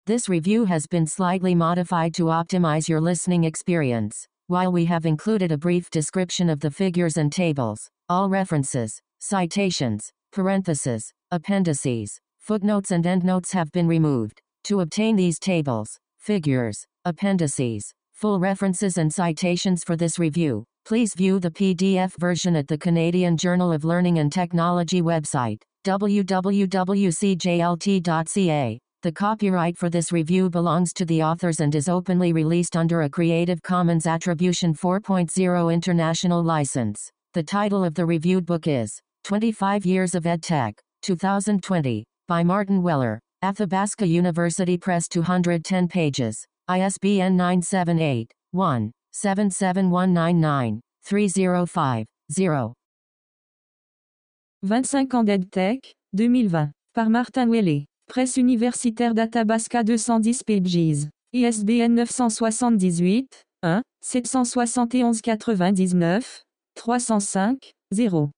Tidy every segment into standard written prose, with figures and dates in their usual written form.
This review has been slightly modified to optimize your listening experience. While we have included a brief description of the figures and tables, all references, citations, parentheses, appendices, footnotes and endnotes have been removed. To obtain these tables, figures, appendices, full references and citations for this review, please view the PDF version at the Canadian Journal of Learning and Technology website, www.cjlt.ca. The copyright for this review belongs to the authors and is openly released under a Creative Commons Attribution 4.0 International License. The title of the reviewed book is 25 Years of EdTech, 2020, by Martin Weller, Athabasca University Press, 210 pages, ISBN 978-1-77199-305-0. 25 ans d'EdTech, 2020, par Martin Weller, Presse universitaire d'Athabasca, 210 pages, ISBN 978 1 771 99 305 0.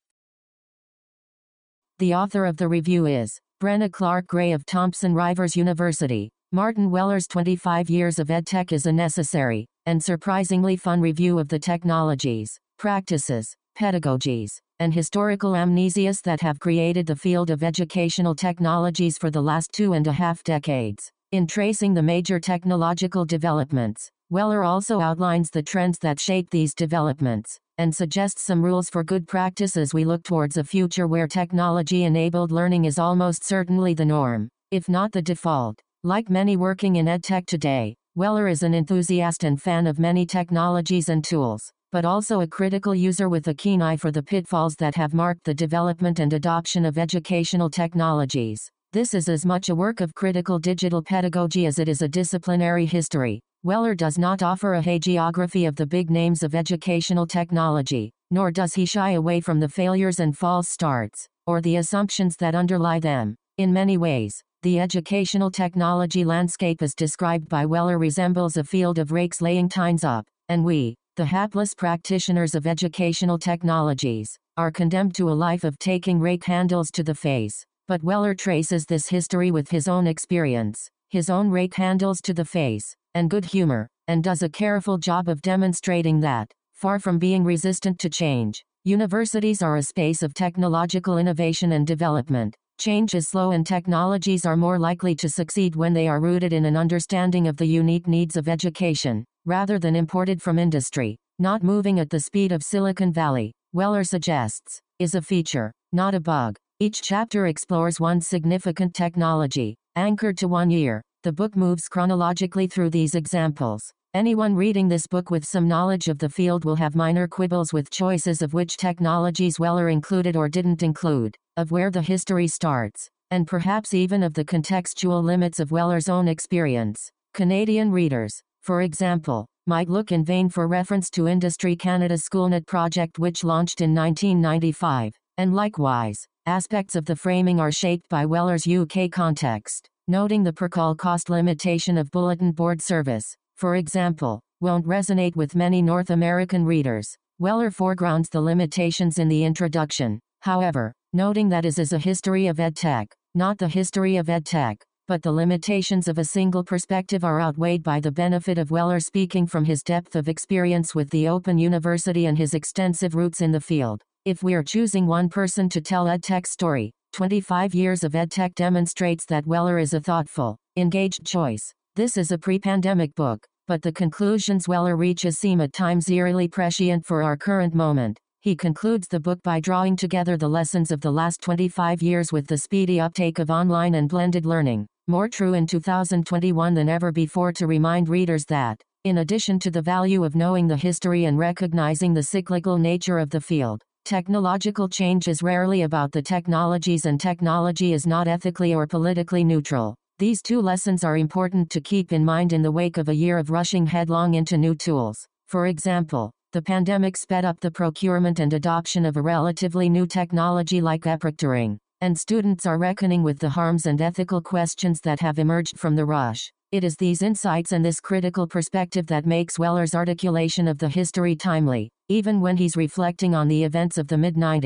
The author of the review is Brenna Clark Gray of Thompson Rivers University. Martin Weller's 25 Years of EdTech is a necessary and surprisingly fun review of the technologies, practices, pedagogies, and historical amnesias that have created the field of educational technologies for the last 2.5 decades. In tracing the major technological developments, Weller also outlines the trends that shape these developments, and suggests some rules for good practice as we look towards a future where technology-enabled learning is almost certainly the norm, if not the default. Like many working in EdTech today, Weller is an enthusiast and fan of many technologies and tools, but also a critical user with a keen eye for the pitfalls that have marked the development and adoption of educational technologies. This is as much a work of critical digital pedagogy as it is a disciplinary history. Weller does not offer a hagiography of the big names of educational technology, nor does he shy away from the failures and false starts, or the assumptions that underlie them. In many ways, the educational technology landscape as described by Weller resembles a field of rakes laying tines up, and we, the hapless practitioners of educational technologies, are condemned to a life of taking rake handles to the face. But Weller traces this history with his own experience, his own rake handles to the face, and good humor, and does a careful job of demonstrating that, far from being resistant to change, universities are a space of technological innovation and development. Change is slow and technologies are more likely to succeed when they are rooted in an understanding of the unique needs of education, rather than imported from industry. Not moving at the speed of Silicon Valley, Weller suggests, is a feature, not a bug. Each chapter explores one significant technology, anchored to one year. The book moves chronologically through these examples. Anyone reading this book with some knowledge of the field will have minor quibbles with choices of which technologies Weller included or didn't include, of where the history starts, and perhaps even of the contextual limits of Weller's own experience. Canadian readers, for example, might look in vain for reference to Industry Canada's SchoolNet project which launched in 1995, and likewise, aspects of the framing are shaped by Weller's UK context. Noting the per-call cost limitation of bulletin board service, for example, won't resonate with many North American readers. Weller foregrounds the limitations in the introduction, however, noting that is a history of EdTech, not the history of EdTech, but the limitations of a single perspective are outweighed by the benefit of Weller speaking from his depth of experience with the Open University and his extensive roots in the field. If we're choosing one person to tell EdTech's story, 25 Years of EdTech demonstrates that Weller is a thoughtful, engaged choice. This is a pre-pandemic book, but the conclusions Weller reaches seem at times eerily prescient for our current moment. He concludes the book by drawing together the lessons of the last 25 years with the speedy uptake of online and blended learning, more true in 2021 than ever before, to remind readers that, in addition to the value of knowing the history and recognizing the cyclical nature of the field, technological change is rarely about the technologies and technology is not ethically or politically neutral. These two lessons are important to keep in mind in the wake of a year of rushing headlong into new tools. For example, the pandemic sped up the procurement and adoption of a relatively new technology like e-proctoring, and students are reckoning with the harms and ethical questions that have emerged from the rush. It is these insights and this critical perspective that makes Weller's articulation of the history timely, even when he's reflecting on the events of the mid-90s.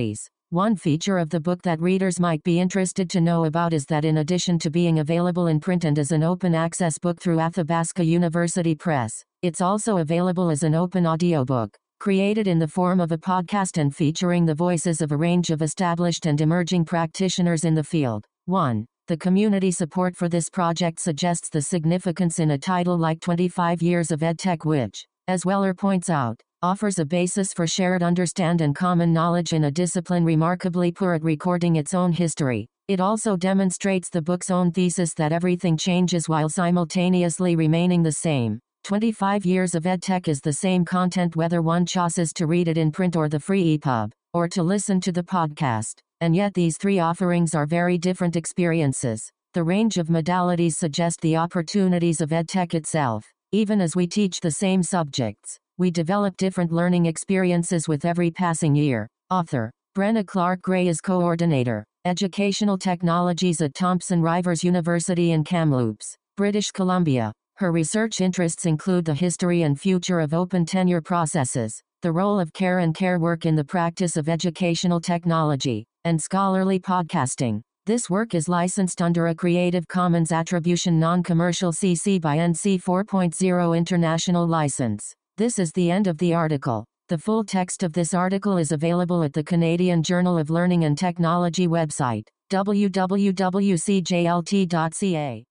One feature of the book that readers might be interested to know about is that in addition to being available in print and as an open access book through Athabasca University Press, it's also available as an open audiobook, created in the form of a podcast and featuring the voices of a range of established and emerging practitioners in the field. 1. The community support for this project suggests the significance in a title like 25 Years of EdTech, which, as Weller points out, offers a basis for shared understand and common knowledge in a discipline remarkably poor at recording its own history. It also demonstrates the book's own thesis that everything changes while simultaneously remaining the same. 25 Years of EdTech is the same content whether one chooses to read it in print or the free EPUB, or to listen to the podcast. And yet these three offerings are very different experiences. The range of modalities suggest the opportunities of EdTech itself. Even as we teach the same subjects, we develop different learning experiences with every passing year. Author Brenna Clark Gray is Coordinator, Educational Technologies at Thomson Rivers University in Kamloops, British Columbia. Her research interests include the history and future of open tenure processes, the role of care and care work in the practice of educational technology, and scholarly podcasting. This work is licensed under a Creative Commons Attribution Non-Commercial CC by NC 4.0 International License. This is the end of the article. The full text of this article is available at the Canadian Journal of Learning and Technology website, www.cjlt.ca.